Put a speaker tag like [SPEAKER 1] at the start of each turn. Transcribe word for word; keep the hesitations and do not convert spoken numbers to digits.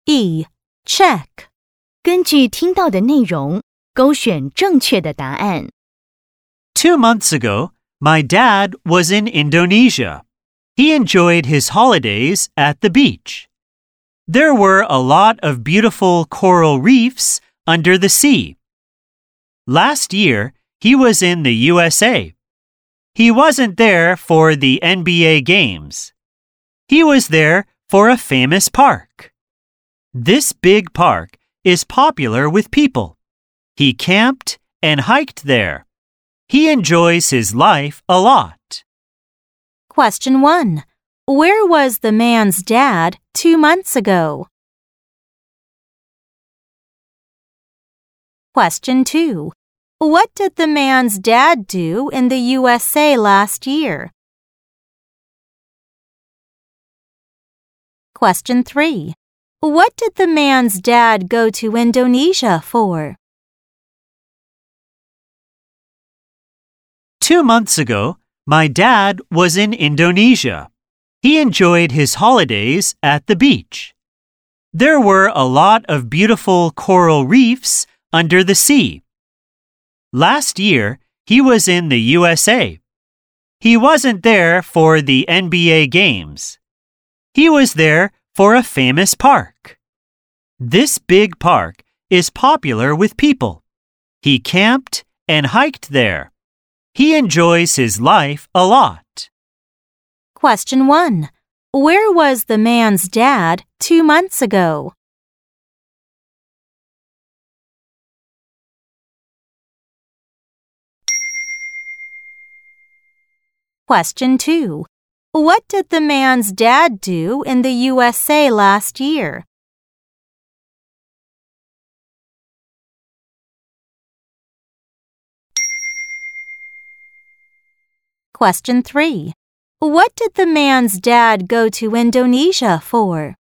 [SPEAKER 1] E. Check.
[SPEAKER 2] 根据听到的内容，勾选正确的答案。
[SPEAKER 3] Two months ago, my dad was in Indonesia. He enjoyed his holidays at the beach. There were a lot of beautiful coral reefs under the sea. Last year, he was in the U S A. He wasn't there for the N B A games. He was there for a famous park. This big park is popular with people. He camped and hiked there. He enjoys his life a lot.
[SPEAKER 1] Question one. Where was the man's dad two months ago? Question two. What did the man's dad do in the U S A last year? Question three. What did the man's dad go to Indonesia for?
[SPEAKER 3] Two months ago, my dad was in Indonesia. He enjoyed his holidays at the beach. There were a lot of beautiful coral reefs under the sea. Last year, he was in the U S A. He wasn't there for the N B A games. He was there for a famous park. This big park is popular with people. He camped and hiked there. He enjoys his life a lot.
[SPEAKER 1] Question one. Where was the man's dad two months ago? Question two. What did the man's dad do in the U S A last year? Question three. What did the man's dad go to Indonesia for?